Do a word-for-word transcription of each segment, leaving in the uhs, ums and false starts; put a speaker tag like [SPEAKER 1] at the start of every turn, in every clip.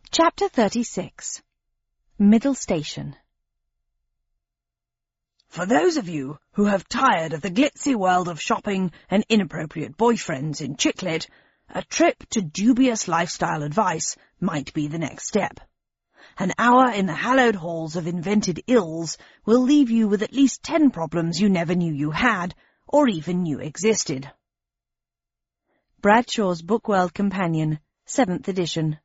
[SPEAKER 1] Chapter thirty-six. Middle Station.
[SPEAKER 2] For those of you who have tired of the glitzy world of shopping and inappropriate boyfriends in Chicklet, a trip to dubious lifestyle advice might be the next step. An hour in the hallowed halls of invented ills will leave you with at least ten problems you never knew you had, or even knew existed.
[SPEAKER 1] Bradshaw's Bookworld Companion, seventh edition.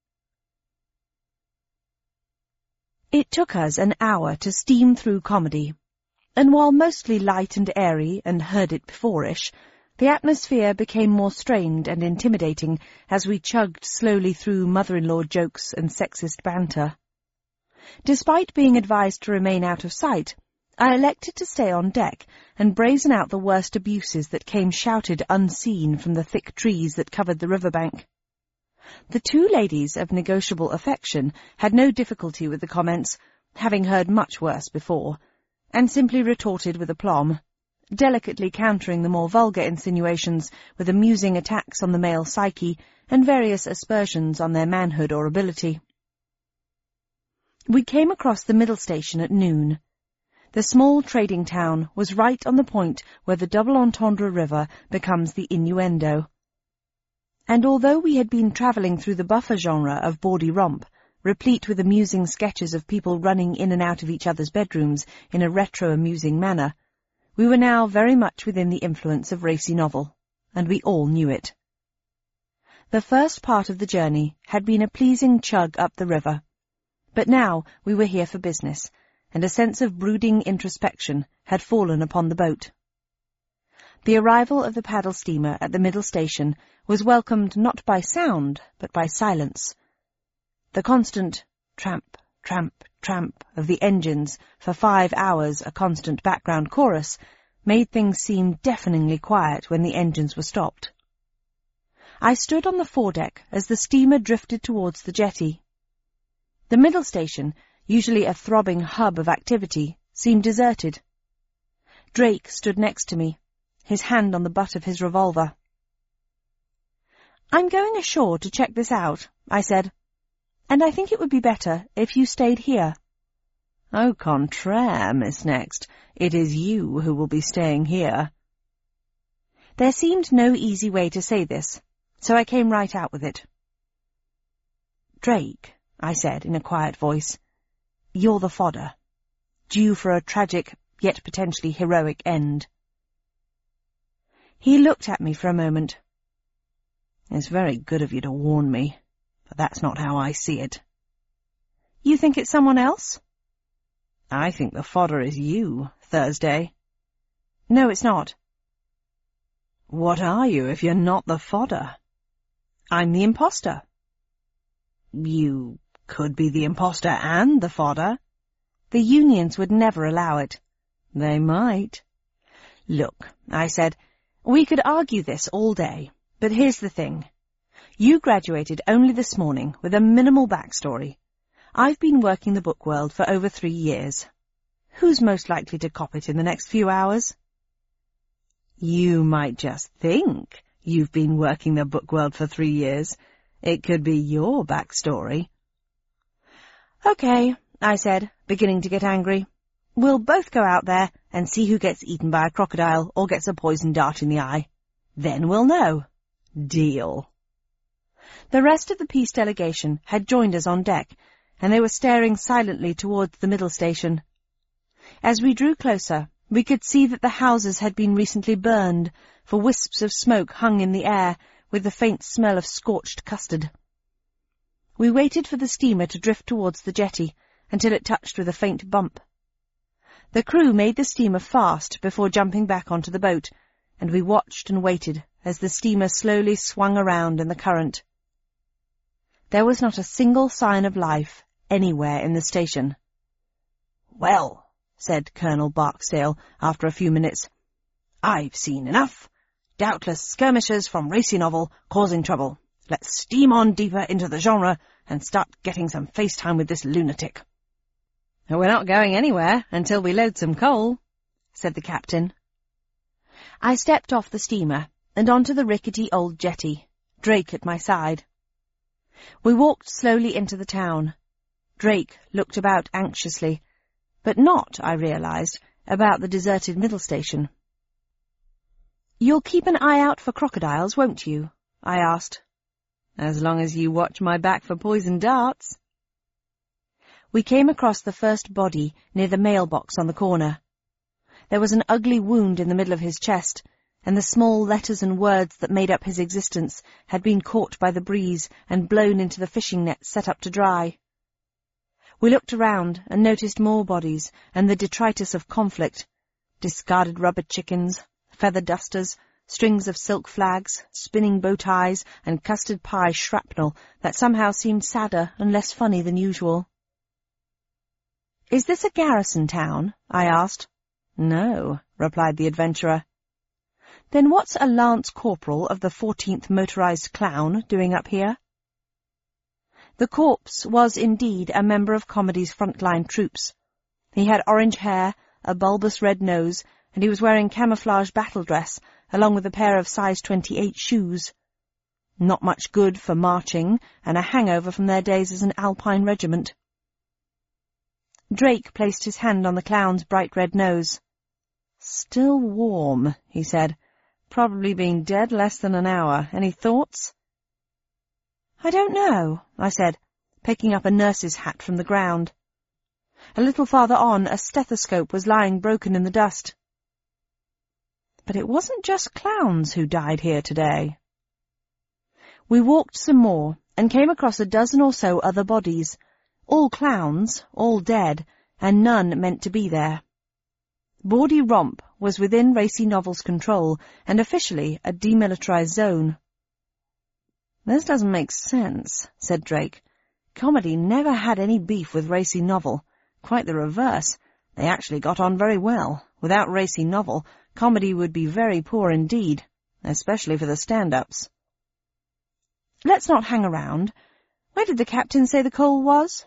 [SPEAKER 1] It took us an hour to steam through comedy, and while mostly light and airy and heard-it-before-ish, the atmosphere became more strained and intimidating as we chugged slowly through mother-in-law jokes and sexist banter. Despite being advised to remain out of sight, I elected to stay on deck and brazen out the worst abuses that came shouted unseen from the thick trees that covered the riverbank. The two ladies of negotiable affection had no difficulty with the comments, having heard much worse before, and simply retorted with aplomb, delicately countering the more vulgar insinuations with amusing attacks on the male psyche and various aspersions on their manhood or ability. We came across the middle station at noon. The small trading town was right on the point where the double entendre river becomes the innuendo. And although we had been travelling through the buffer genre of bawdy romp, replete with amusing sketches of people running in and out of each other's bedrooms in a retro-amusing manner, we were now very much within the influence of racy novel, and we all knew it. The first part of the journey had been a pleasing chug up the river, but now we were here for business, and a sense of brooding introspection had fallen upon the boat. The arrival of the paddle steamer at the middle station was welcomed not by sound, but by silence. The constant tramp, tramp, tramp of the engines, for five hours a constant background chorus, made things seem deafeningly quiet when the engines were stopped. I stood on the foredeck as the steamer drifted towards the jetty. The middle station, usually a throbbing hub of activity, seemed deserted. Drake stood next to me, his hand on the butt of his revolver. "I'm going ashore to check this out," I said, "and I think it would be better if you stayed here."
[SPEAKER 2] "Au contraire, Miss Next. It is you who will be staying here."
[SPEAKER 1] There seemed no easy way to say this, so I came right out with it. "Drake," I said in a quiet voice, "you're the fodder, due for a tragic, yet potentially heroic end." He looked at me for a moment.
[SPEAKER 2] "It's very good of you to warn me, but that's not how I see it."
[SPEAKER 1] "You think it's someone else?"
[SPEAKER 2] "I think the fodder is you, Thursday."
[SPEAKER 1] "No, it's not."
[SPEAKER 2] "What are you if you're not the fodder?"
[SPEAKER 1] "I'm the imposter."
[SPEAKER 2] "You could be the imposter and the fodder."
[SPEAKER 1] "The unions would never allow it."
[SPEAKER 2] "They might."
[SPEAKER 1] "Look," I said, "we could argue this all day, but here's the thing. You graduated only this morning with a minimal backstory. I've been working the book world for over three years. Who's most likely to cop it in the next few hours?"
[SPEAKER 2] "You might just think you've been working the book world for three years. It could be your backstory."
[SPEAKER 1] "Okay," I said, beginning to get angry. "We'll both go out there and see who gets eaten by a crocodile or gets a poisoned dart in the eye. Then we'll know."
[SPEAKER 2] "Deal."
[SPEAKER 1] The rest of the peace delegation had joined us on deck, and they were staring silently towards the middle station. As we drew closer, we could see that the houses had been recently burned, for wisps of smoke hung in the air, with the faint smell of scorched custard. We waited for the steamer to drift towards the jetty, until it touched with a faint bump. The crew made the steamer fast before jumping back onto the boat, and we watched and waited as the steamer slowly swung around in the current. There was not a single sign of life anywhere in the station.
[SPEAKER 2] "Well," said Colonel Barksdale after a few minutes, "I've seen enough. Doubtless skirmishers from racy novel causing trouble. Let's steam on deeper into the genre and start getting some face time with this lunatic."
[SPEAKER 1] "We're not going anywhere until we load some coal," said the captain. I stepped off the steamer and onto the rickety old jetty, Drake at my side. We walked slowly into the town. Drake looked about anxiously, but not, I realised, about the deserted middle station. "You'll keep an eye out for crocodiles, won't you?" I asked. "As long as you watch my back for poisoned darts." We came across the first body near the mailbox on the corner. There was an ugly wound in the middle of his chest, and the small letters and words that made up his existence had been caught by the breeze and blown into the fishing nets set up to dry. We looked around and noticed more bodies and the detritus of conflict, discarded rubber chickens, feather dusters, strings of silk flags, spinning bow ties, and custard pie shrapnel that somehow seemed sadder and less funny than usual. "Is this a garrison town?" I asked. "No," replied the adventurer. "Then what's a lance corporal of the fourteenth Motorized Clown doing up here?" The corpse was indeed a member of Comedy's frontline troops. He had orange hair, a bulbous red nose, and he was wearing camouflage battle dress, along with a pair of size twenty-eight shoes. Not much good for marching, and a hangover from their days as an Alpine regiment. Drake placed his hand on the clown's bright red nose. "Still warm," he said. "Probably been dead less than an hour. Any thoughts?" "I don't know," I said, picking up a nurse's hat from the ground. A little farther on, a stethoscope was lying broken in the dust. But it wasn't just clowns who died here today. We walked some more and came across a dozen or so other bodies, all clowns, all dead, and none meant to be there. Bawdy Romp was within Racy Novel's control and officially a demilitarized zone. "This doesn't make sense," said Drake. "Comedy never had any beef with Racy Novel. Quite the reverse. They actually got on very well. Without Racy Novel, Comedy would be very poor indeed, especially for the stand-ups." "Let's not hang around. Where did the captain say the coal was?"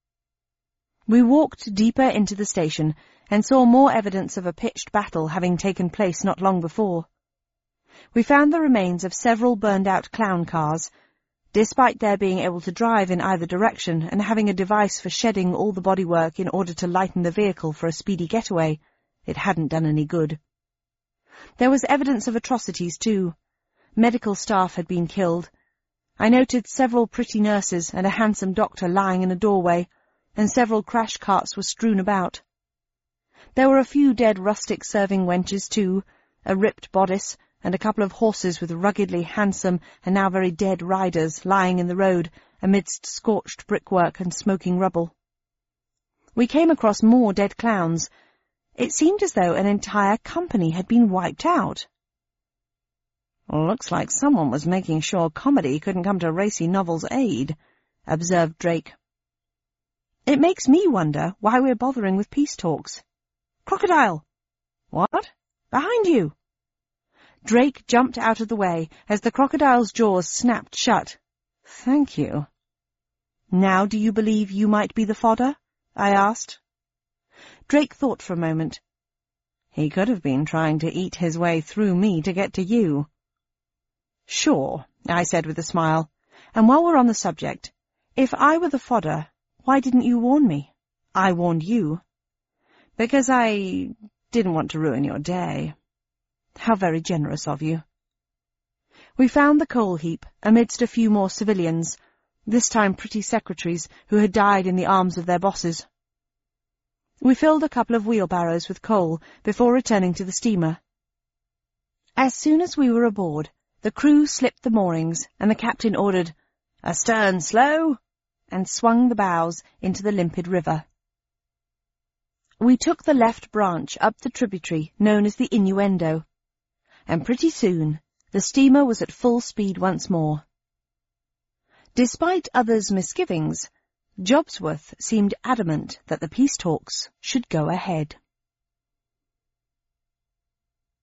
[SPEAKER 1] We walked deeper into the station and saw more evidence of a pitched battle having taken place not long before. We found the remains of several burned-out clown cars. Despite their being able to drive in either direction and having a device for shedding all the bodywork in order to lighten the vehicle for a speedy getaway, it hadn't done any good. There was evidence of atrocities, too. Medical staff had been killed. I noted several pretty nurses and a handsome doctor lying in a doorway, and several crash carts were strewn about. There were a few dead rustic serving wenches, too, a ripped bodice, and a couple of horses with ruggedly handsome and now very dead riders lying in the road amidst scorched brickwork and smoking rubble. We came across more dead clowns. It seemed as though an entire company had been wiped out. "Looks like someone was making sure Comedy couldn't come to Racy Novel's aid," observed Drake. "It makes me wonder why we're bothering with peace talks. Crocodile!" "What?" "Behind you!" Drake jumped out of the way as the crocodile's jaws snapped shut. "Thank you." "Now do you believe you might be the fodder?" I asked. Drake thought for a moment. "He could have been trying to eat his way through me to get to you." "Sure," I said with a smile. "And while we're on the subject, if I were the fodder, why didn't you warn me? I warned you." "Because I didn't want to ruin your day." "How very generous of you." We found the coal heap amidst a few more civilians, this time pretty secretaries who had died in the arms of their bosses. We filled a couple of wheelbarrows with coal before returning to the steamer. As soon as we were aboard, the crew slipped the moorings and the captain ordered, "Astern slow!" and swung the bows into the limpid river. We took the left branch up the tributary known as the Innuendo, and pretty soon the steamer was at full speed once more. Despite others' misgivings, Jobsworth seemed adamant that the peace talks should go ahead.